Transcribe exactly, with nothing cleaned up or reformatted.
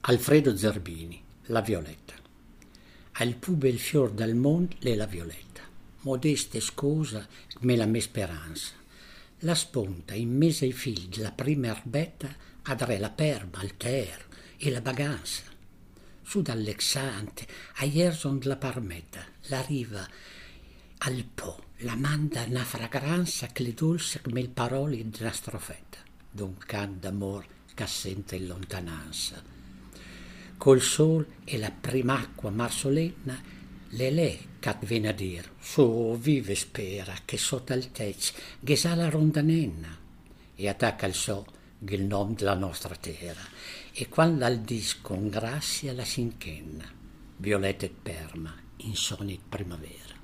Alfredo Zerbini, La violetta. Al più bel fior del mondo è la violetta, modesta e scosa come la mia speranza. La sponta in mese ai figli la prima erbetta adre la perba, il ter e la baganza. Su dall'Exante, a Ierson la parmetta, la riva al po, la manda una fragranza che le dolce come il parole d'una strofetta, d'un can d'amor che sente in lontananza. Col sol e la prim'acqua marsolenna, le lè cat ven a dir, so vive spera che sotto al tec gh'esa la rondanenna, e attacca il so il nom della nostra terra, e quando al dis con grazia la s'inchenna, violetta et perma in sonit primavera.